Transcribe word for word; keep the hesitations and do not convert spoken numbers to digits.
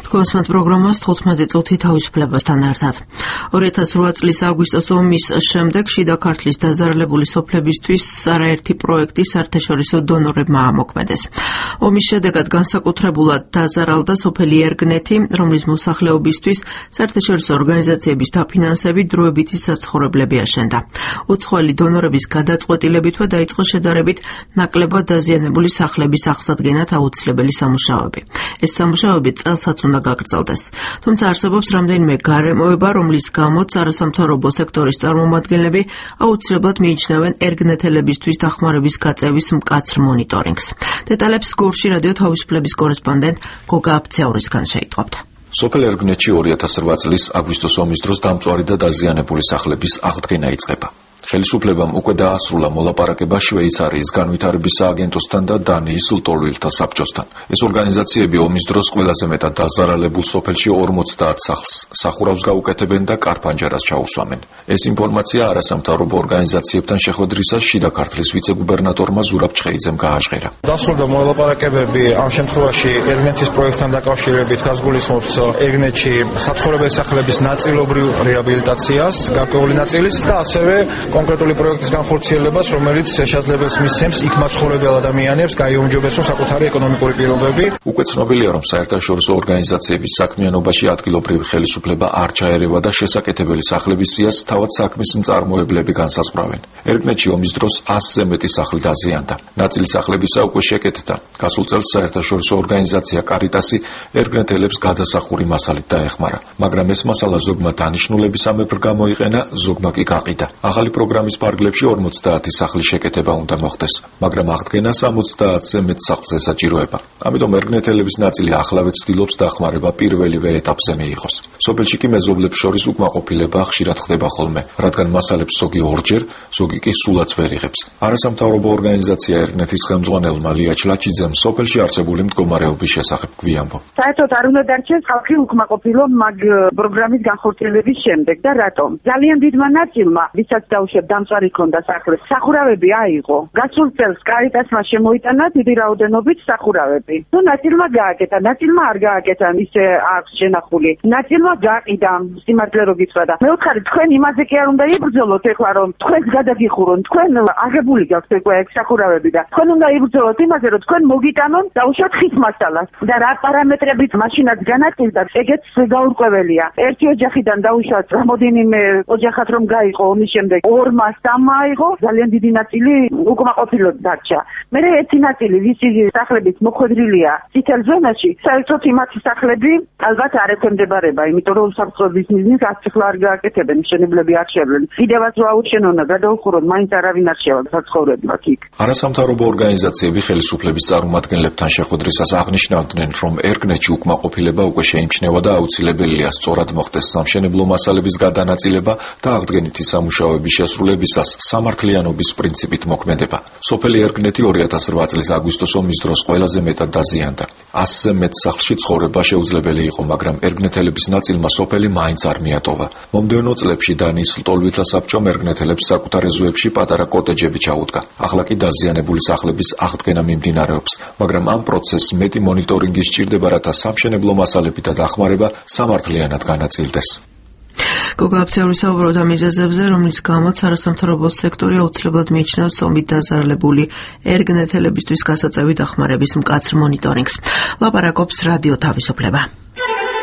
Გვასმენთ პროგრამას თხუთმეტი წუთი თავისუფლებასთან ერთად. ორი ათას რვა წლის აგვისტოს ომის შემდეგ შიდა ქართლის დაზარალებული სოფლებისთვის არაერთი პროექტი საერთაშორისო დონორებმა ამოქმედეს. ომის შედეგად განსაკუთრებულად დაზარალდა სოფელი ერგნეთი, რომლის მოსახლეობისთვის საერთაშორისო ორგანიზაციების დაფინანსებით დროებითი საცხოვრებლები აშენდა. უცხოელი დონორების გადაწყვეტილებითვე დაიწყო შედარებით ნაკლებად დაზიანებული სახლების აღსადგენად აუცილებელი სამუშაოები. ეს სამუშაოები წელსაც უნდა გაგრძელდეს. თუმცა არსებობს რამდენიმე გარემოება, რომლის გამოც არასამთავრობო სექტორის წარმომადგენლები აუცილებლად მიიჩნევენ ერგნეთელებისთვის დახმარების გაწევის მკაცრ მონიტორინგს. დეტალებს გორში რადიო თავისუფლების კორესპონდენტ გოგა აფცეურისგან შეიტყობთ. სოფელ ერგნეთში ორი ათას რვა წლის აგვისტოს ომის დროს დამწვარი და დაზიანებული სახლების აღდგენა იწყება. ხელისუფლებამ უკვე დაასრულა მოლაპარაკება შვეიცარიის განვითარების სააგენტოსთან და დანიის ლტოლვილთა საბჭოსთან. ეს ორგანიზაციები ომის დროს ყველაზე მეტად დაზარალებულ სოფელში ორმოცდაათ სახლს სახურავს გაუკეთებენ და კარფანჯარას ჩაუსვამენ. ეს ინფორმაცია არასამთავრობო ორგანიზაციებთან შეხვედრისას შიდა ქართლის ვიცე-გუბერნატორმა ზურაბ ჩხეიძემ გააჟღერა. დასრულდა მოლაპარაკებები ამ შემთხვევაში ერგნეთის პროექტთან დაკავშირებით, რაც გულისხმობს ერგნეთში საცხოვრებელი სახლების ნაწილობრივ რეაბილიტაციას, გარკვეული ნაწილის და ასევე კონკრეტული პროექტის განხორციელებას, რომელიც შესაძლებელს მისცემს იქ მაცხოვრებელ ადამიანებს გაიუმჯობესონ საკუთარი ეკონომიკური პირობები. უკვე ცნობილია, რომ საერთაშორისო ორგანიზაციების საქმიანობაში ადგილობრივი ხელისუფლება არ ჩაერევა და შესაკეთებელი სახლების სიას თავად საქმის მწარმოებლები განსაზღვრავენ. ერგნეთში ომის დროს ასზე მეტი სახლი დაზიანდა. ნაწილი სახლებისა უკვე შეკეთდა. გასულ წელს საერთაშორისო ორგანიზაცია კარიტასი ერგნეთელებს გადასახური მასალით დაეხმარა, მაგრამ ეს მასალა ზოგმა დანიშნულებისამებრ გამოიყენა, ზოგმა კი გაყიდა. ახალი პროგრამის ფარგლებში ორმოცდაათი სახლის შეკეთება უნდა მოხდეს, მაგრამ აღდგენას ორმოცდაათზე მეტ სახლს ესაჭიროება. ამიტომ ერგნეთელების ნაწილი ახლავე ცდილობს დახმარება პირველივე ეტაპზე მიიღოს. სოფელში კი მეზობლებს შორის უკმაყოფილება ხშირად ხდება ხოლმე, რადგან მასალებს ზოგი ორჯერ, ზოგი კი სულაც ვერ იღებს. არასამთავრობო ორგანიზაცია ერგნეთის ხელმძღვანელმა ლია ჩლაჩიძემ სოფელში არსებული მდგომარეობის შესახებ გვიამბო. საერთოდ არ უნდა დარჩეს ხალხი უკმაყოფილო მაგ პროგრამის განხორციელების შემდეგ და რატომ? ძალიან დიდმა ნაწილმა, ვისაც დაუშვებ დამწვარი ქონდა სახლს, სახურავები აიღო. გასულ წელს კარიტასმა შემოიტანა დიდი რაოდენობით სახურავები. თუ ნაწილმა გააკეთა, ნაწილმა არ გააკეთა, ისე აქვს შენახული. ნაწილმა გაყიდა, სიმართლე რო გითხრა. მეუთხარი, თქვენ იმაზე კი არ უნდა იბრძოლოთ ეხლა, რომ თქვენს გადაგიხურონ, თქვენ აღებული გაქვთ ეგ სახურავები და თქვენ უნდა იბრძოლოთ იმაზე, რომ თქვენ მოგიტანონ დაუშვათ ხის მასალას. და რა პარამეტრებით მაშინაც განაწილდა, ეგეც გაურკვეველია. ერთი ოჯახიდან დაუშვათ რამოდენიმე ოჯახად რომ გაიყო ომის შემდეგ ორმა სამმა აიღო, ძალიან დიდი ნაწილი უკმაყოფილოდ დარჩა. მერე ერთი ნაწილი, ვისი სახლებით მოხვედრილია წითელ ზონაში, საერთოდ იმათი სახლები ალბათ არ ექვემდებარება, იმიტომ რომ საფრთხების მიზნით აციხლა არ გააკეთებენ, მშენებლები არ შევლენ. კიდევაც რა აუჩენონ და გადაუხურონ, მაინც არავინ არ შევა საცხოვრებლად იქ. არასამთავრობო ორგანიზაციები ხელისუფლების წარმომადგენლებთან შეხვედრისას აღნიშნავდნენ, რომ ერგნეთში უკმაყოფილება უკვე შეიმჩნევა და აუცილებელია სწორად მოხდეს სამშენებლო მასალების გადანაწილება და აღდგენითი სამუშაოების შესრულებისას სამართლიანობის პრინციპით მოქმედება. სოფელი ერგნეთი ორი ათას რვა წლის აგვისტოს ომის დროს ყველაზე მეტად დაზიანდა. ასზე მეტ სახლში ცხოვრება შეუძლებელი იყო, მაგრამ ერგნეთელების ნაწილმა სოფელი მაინც არ მიატოვა. მომდევნო წლებში დანიის ლტოლვილთა საბჭომ ერგნეთელებს საკუთარ ეზოებში პატარა კოტეჯები ჩაუდგა. ახლა კი დაზიანებული სახლების აღდგენა მიმდინარეობს, მაგრამ ამ პროცესს მეტი მონიტორინგი სჭირდება, რათა სამშენებლო მასალები და დახმარება სამართლიანად განაწილდეს. გოგა აფცეური საუბრობდა მიზეზებზე, რომლის გამოც არასამთავრობო სექტორი აუცილებლად მიიჩნევს ომით დაზარალებული ერგნეთელებისთვის გასაწევი დახმარების მკაცრ მონიტორინგს. ლაპარაკობს რადიო თავისუფლება.